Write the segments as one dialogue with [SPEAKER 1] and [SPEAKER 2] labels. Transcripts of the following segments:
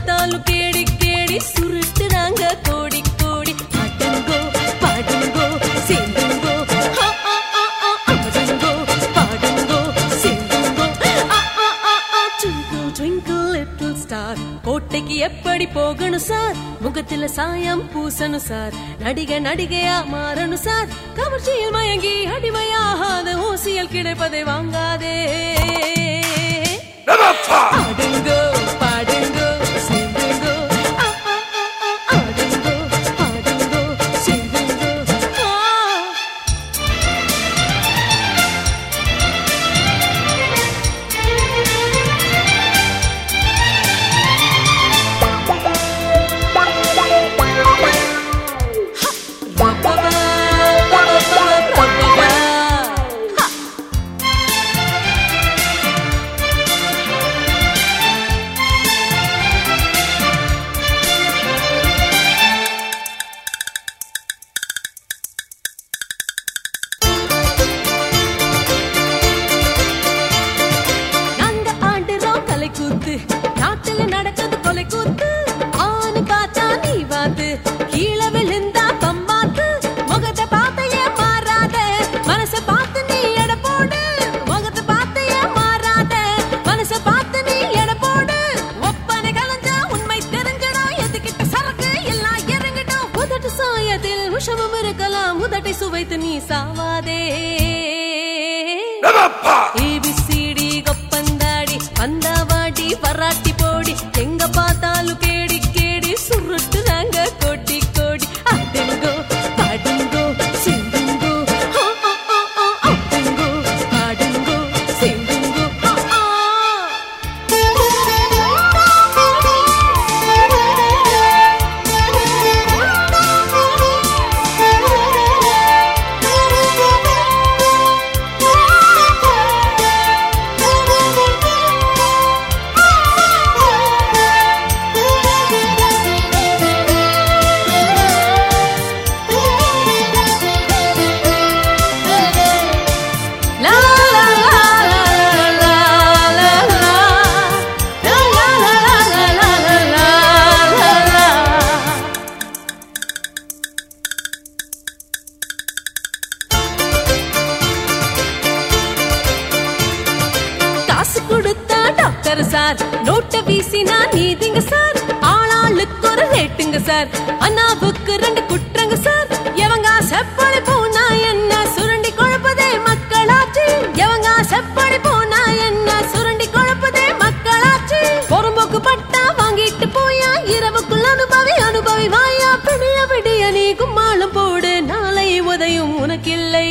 [SPEAKER 1] பார்த்தாலும் கேடி கேடி சுருட்டுறாங்க கோடி கோடி. ஆடுங்கோ பாடுங்கோ சேர்ந்துங்கோ ஆடுங்கோ பாடுங்கோ சேர்ந்துங்கோ. Twinkle twinkle little star. கோட்டைக்கு எப்படி போகணும் சார்? முகத்துல சாயம் பூசணும் சார். நடிகை நடிகையா மாறணும் சார். கவர்ச்சியில் மயங்கி அடிமையாகாத ஊசியல் கிடைப்பதை வாங்காதே. ஆடுங்கோ பாடுங்கோ சேர்ந்துங்கோ ஆடுங்கோ பாடுங்கோ சேர்ந்துங்கோ. நாட்டுல நடக்குது கொலை கூத்து. ஆணு பார்த்தா நீ வாத்து, கீழே விழுந்தா பம்பாத்து. முகத்தை பார்த்து ஏன் மாறாத, மனசை பார்த்து நீ எடை போடு. முகத்தை பார்த்து ஏன் மாறாத, மனசை பார்த்து நீ எடை போடு. ஒப்பனை கலஞ்சா உண்மை தெரிஞ்சிடும். எதுக்கிட்ட சரக்கு எல்லாம் இறங்கிடும். உதட்டு சாயத்தில் விஷமும் இருக்கலாம். உதட்டை சுவைத்து நீ சாவாதே. ஏபிசிடி கொப்பந்தாடி வந்தாவாடி வராட்டி போடி. எங்க பார்த்தாலும் கேடி கேடி சுருட்டுறாங்க கோடி கோடி. ஆடுங்கோ பாடுங்கோ சேர்ந்துங்கோ ஆடுங்கோ பாடுங்கோ சேர்ந்துங்கோ. கொடுத்தா டாக்டர் சார், நோட்ட வீசினா நீதிங்க சார். ஆளாளுக்கு ஒரு ரேட்டுங்க சார். அண்ணாவுக்கு 2 குற்றங்க சார். எவங்க செப்படி போனா என்ன சுரண்டி குழப்பதே மக்களாச்சு. எவங்க செப்படி போனா என்ன சுரண்டி குழப்பதே மக்களாச்சு. பொறும்போக்கு பட்டா வாங்கிட்டு போயா, இரவுக்குள் அனுபவி அனுபவி வாயா. பிடிய விடிய நீ கும்மாளம் போடு, நாளை உதயும் உனக்கில்லை.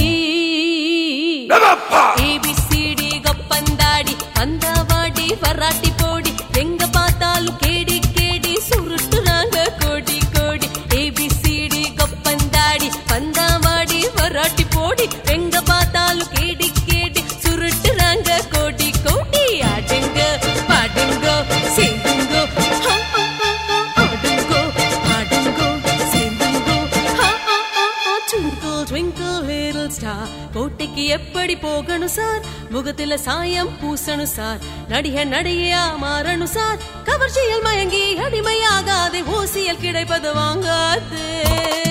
[SPEAKER 1] ஏபிசிடி கொப்பந்தாடி வந்தாவாடி வராட்டி போடி. எங்க பார்த்தாலும் கேடி கேடி சுருட்டுறாங்க கோடி கோடி. ஏபிசிடி கொப்பந்தாடி வந்தாவாடி வராட்டி போடி. எங்க பார்த்தாலும் கேடி கேடி சுருட்டுறாங்க கோடி கோடி. ஆடுங்க பாடுங்க சேர்ந்துங்கோ ஆடுங்கோ பாடுங்கோ சேர்ந்துங்கோ. Twinkle twinkle little star. கோட்டைக்கு எப்படி போகணும் சார்? முகத்துல சாயம் பூசணும் சார். நடிகை நடிகையா மாறணும் சார். கவர்ச்சியில் மயங்கி அடிமையாகாதே ஊசியல் கிடைப்பது வாங்காது.